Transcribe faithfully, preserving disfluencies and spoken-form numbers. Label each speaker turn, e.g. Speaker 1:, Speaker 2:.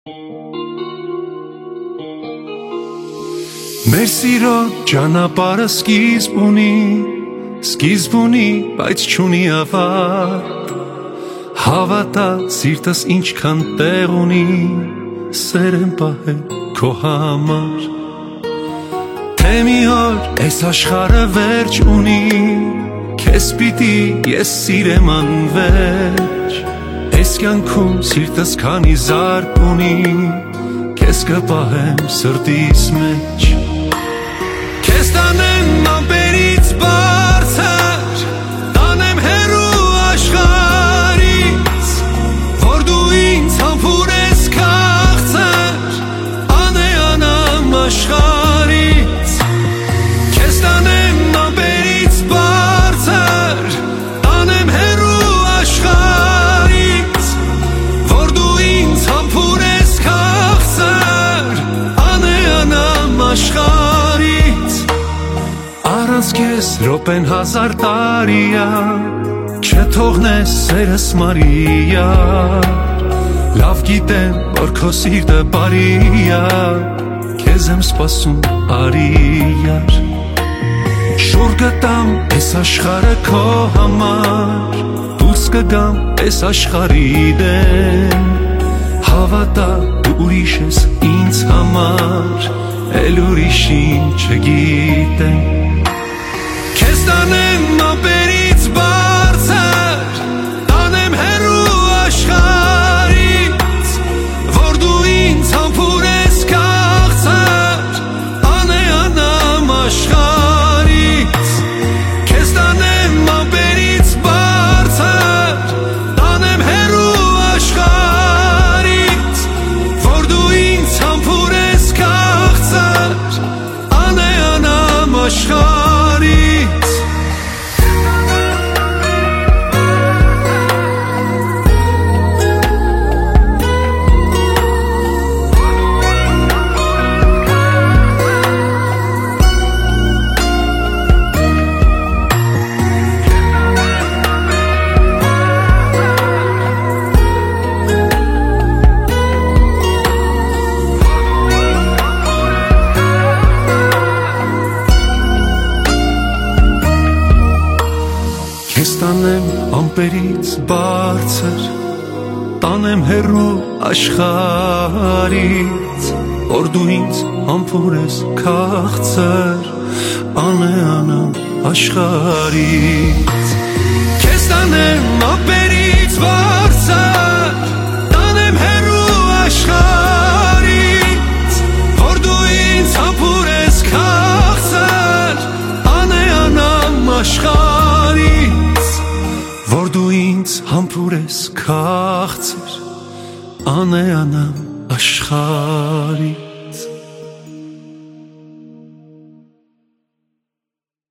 Speaker 1: Մեր սիրո ճանապարհը սկիզբ ունի, սկիզբ ունի, բայց չունի ավարտ։ Հավատա սիրտս ինչքան տեղ ունի, սեր եմ պահել քո համար։ Թե մի օր այս աշխարհը վերջ ունի, քեզ պիտի ես սիրեմ անվերջ։ Այս կյանքում սիրտս քանի զարկ ունի, քեզ կպահեմ սրտիս մեջ։ Քեզ տանեմ ամպերից բարձր, տանեմ հեռու աշխարհից, որ դու ինձ համբուրես քաղցր, անեանամ աշխարհից։ Քեզ տանեմ ամպերից բարձր, տանեմ հեռու աշխարհից, որ դու ինձ համբուրես քաղցր, անեանամ աշխարհից։ Առանց քեզ րոպեն հազար տարիա, չթողնես սերս Մարիա։ Լավ գիտեմ, որ քո սիրտը բարիա, քեզ եմ սպասում արիար։ Շուռ կտամ այս աշխարհը քո համար, դուրս կգամ այս աշխարհի դեմ։ Հավատա դու ուրիշ ես ինձ համար, էլ ուրիշին չգիտեմ։ Քեզ տանեմ ամպերից բարձր, տանեմ հեռու աշխարհից, որ դու ինձ համբուրես քաղցր, անեանամ աշխարհից։ Քեզ տանեմ ամպերից բարձր, տանեմ հեռու աշխարհից, որ դու ինձ համբուրես քաղցր, անեանամ աշխարհից։ Քեզ տանեմ ամպերից բարձր, տանեմ հեռու աշխարհից, որ դու ինձ համբուրես քաղցր, անեանամ աշխարհից։ Քեզ տանեմ ամպերից բարձր, տանեմ հեռու աշխարհից, որ դու ինձ համբուրես քաղցր, անեանամ աշխարհից, որ դու ինձ համբուրես քաղցր, անեանամ աշխարհից։